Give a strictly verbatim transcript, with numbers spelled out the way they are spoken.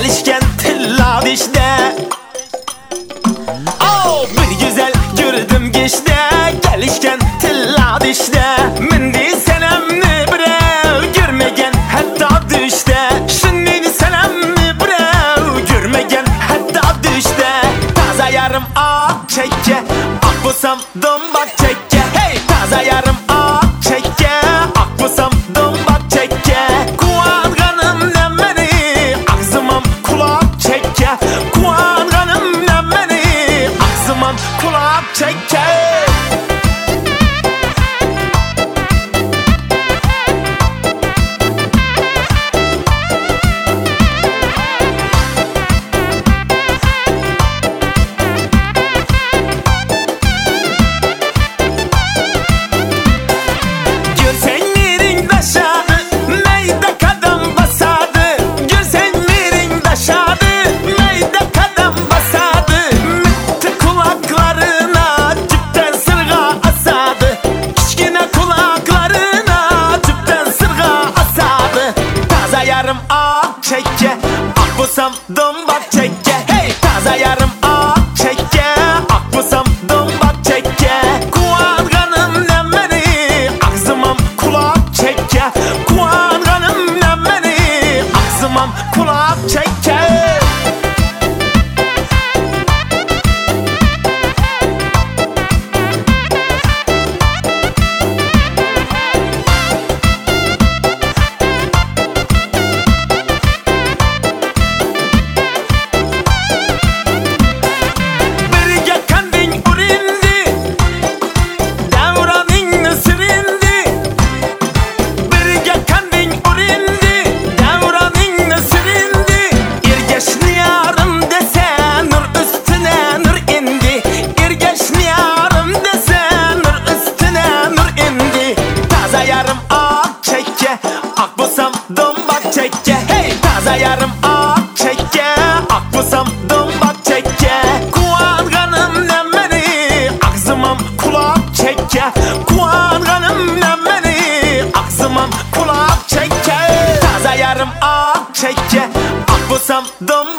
gelişken tilla dişde. Oh, bir güzel gördüm geçti, gelişken tilla dişde. Mindi senemni birev görmegen hatta düşte. Şimdi senemni birev görmegen hatta düşte. Taza yarım ak çekke, ak busam dombak çekke. Hey, taza yarım ak çekke, ak busam dombak çekke. Kuanganım ne beni, ağzımam kulak çekke. Kuanganım ne beni, ağzımam kulak çekke. Çekke, ak busam dombak çekke. Hey, taza yarım ak çekke, ak busam dombak çekke. Kuanganım ne beni, ağzımam kulak çekke. Kuanganım ne beni, ağzımam kulak çekke. Ak busam dombak çekke. Hey, taza yarım ak çekke, ak busam dombak çekke. Kuanganım ne beni, ağzımam kulak çekke. Kuanganım ne beni, ağzımam kulak çekke. Taza yarım ak çekke, ak busam dombak